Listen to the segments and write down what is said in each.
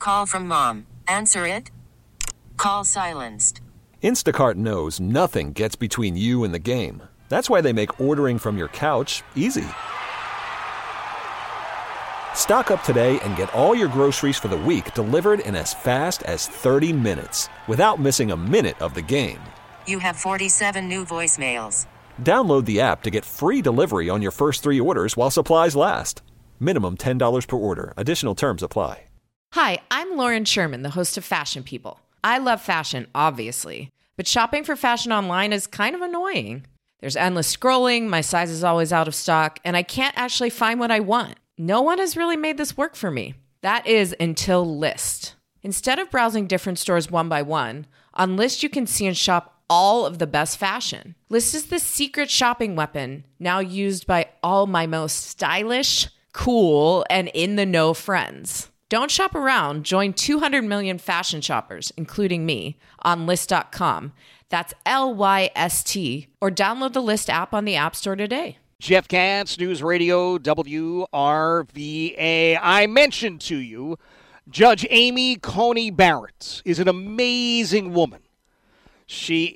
Call from mom. Answer it. Call silenced. Instacart knows nothing gets between you and the game. That's why they make ordering from your couch easy. Stock up today and get all your groceries for the week delivered in as fast as 30 minutes without missing a minute of the game. You have 47 new voicemails. Download the app to get free delivery on your first 3 orders while supplies last. Minimum $10 per order. Additional terms apply. Hi, I'm Lauren Sherman, the host of Fashion People. I love fashion, obviously, but shopping for fashion online is kind of annoying. There's endless scrolling, my size is always out of stock, and I can't actually find what I want. No one has really made this work for me. That is until Lyst. Instead of browsing different stores one by one, on Lyst you can see and shop all of the best fashion. Lyst is the secret shopping weapon now used by all my most stylish, cool, and in-the-know friends. Don't shop around. Join 200 million fashion shoppers, including me, on Lyst.com. That's Lyst, or download the Lyst app on the App Store today. Jeff Katz, News Radio WRVA. I mentioned to you, Judge Amy Coney Barrett is an amazing woman. She's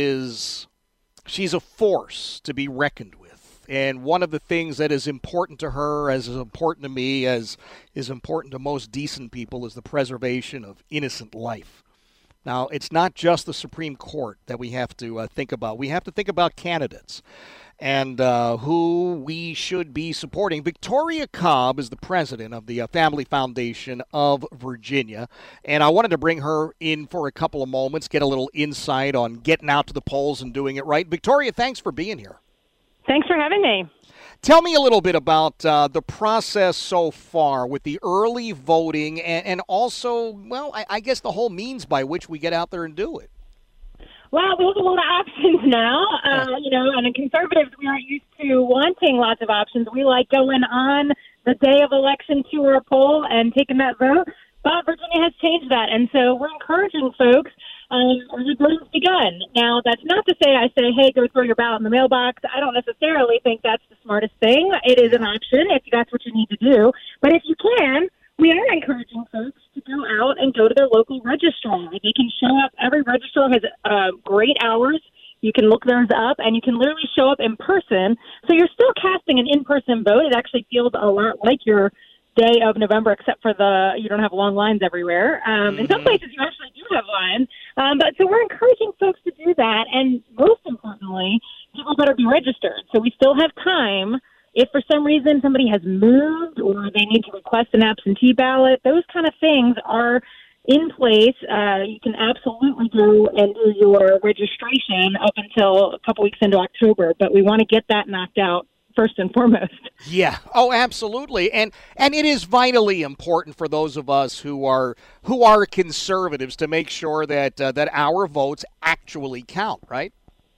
a force to be reckoned with. And one of the things that is important to her, as is important to me, as is important to most decent people, is the preservation of innocent life. Now, it's not just the Supreme Court that we have to think about. We have to think about candidates and who we should be supporting. Victoria Cobb is the president of the Family Foundation of Virginia, and I wanted to bring her in for a couple of moments, get a little insight on getting out to the polls and doing it right. Victoria, thanks for being here. Thanks for having me. Tell me a little bit about the process so far with the early voting and also, well, I guess the whole means by which we get out there and do it. Well, we have a lot of options now, and in conservatives, we aren't used to wanting lots of options. We like going on the day of election to our poll and taking that vote, but Virginia has changed that, and so we're encouraging folks. The voting's begun. Now, that's not to say I say, hey, go throw your ballot in the mailbox. I don't necessarily think that's the smartest thing. It is an option if that's what you need to do. But if you can, we are encouraging folks to go out and go to their local registrar. They can show up. Every registrar has great hours. You can look those up, and you can literally show up in person. So you're still casting an in-person vote. It actually feels a lot like your day of November, except for you don't have long lines everywhere. In some places, you actually do have lines. But so we're encouraging folks to do that, and most importantly, people better be registered. So we still have time. If for some reason somebody has moved or they need to request an absentee ballot, those kind of things are in place. You can absolutely go and do your registration up until a couple weeks into October, but we want to get that knocked out first and foremost. Yeah. Oh, absolutely. And it is vitally important for those of us who are conservatives to make sure that our votes actually count, right?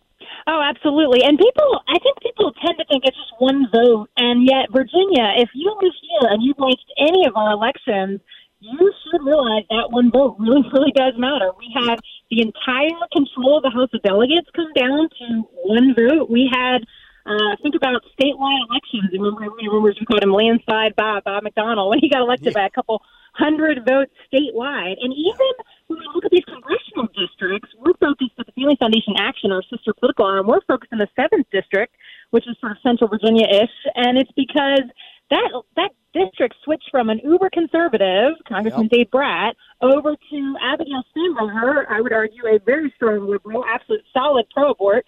Oh, absolutely. And I think people tend to think it's just one vote. And yet, Virginia, if you live here and you've watched any of our elections, you should realize that one vote really, really does matter. We had the entire control of the House of Delegates come down to one vote. We had think about statewide elections. Remember we called him landslide Bob McDonnell, when he got elected by a couple hundred votes statewide. And even when we look at these congressional districts, we're focused at the Family Foundation Action, our sister political arm. We're focused in the 7th district, which is sort of central Virginia-ish. And it's because that district switched from an uber conservative, Congressman Dave Brat, over to Abigail Spanberger, I would argue a very strong liberal, absolute solid pro-abort,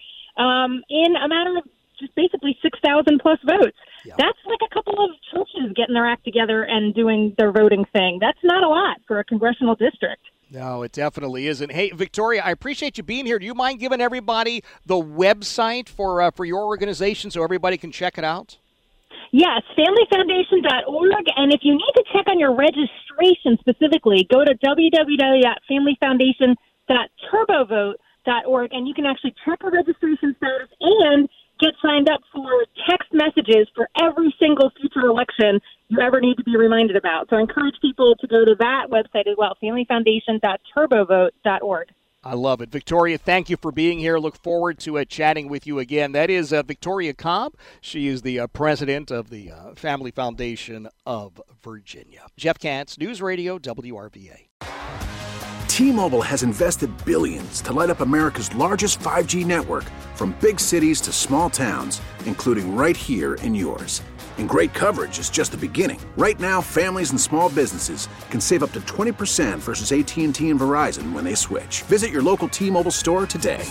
in a matter of just basically 6,000 plus votes. Yep. That's like a couple of churches getting their act together and doing their voting thing. That's not a lot for a congressional district. No, it definitely isn't. Hey, Victoria, I appreciate you being here. Do you mind giving everybody the website for your organization so everybody can check it out? Yes, familyfoundation.org. And if you need to check on your registration specifically, go to www.familyfoundation.turbovote.org, and you can actually check your registration status and get signed up for text messages for every single future election you ever need to be reminded about. So I encourage people to go to that website as well, familyfoundation.turbovote.org. I love it. Victoria, thank you for being here. Look forward to chatting with you again. That is Victoria Cobb. She is the president of the Family Foundation of Virginia. Jeff Katz, News Radio WRVA. T-Mobile has invested billions to light up America's largest 5G network, from big cities to small towns, including right here in yours. And great coverage is just the beginning. Right now, families and small businesses can save up to 20% versus AT&T and Verizon when they switch. Visit your local T-Mobile store today.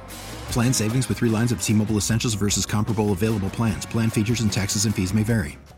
Plan savings with 3 lines of T-Mobile Essentials versus comparable available plans. Plan features and taxes and fees may vary.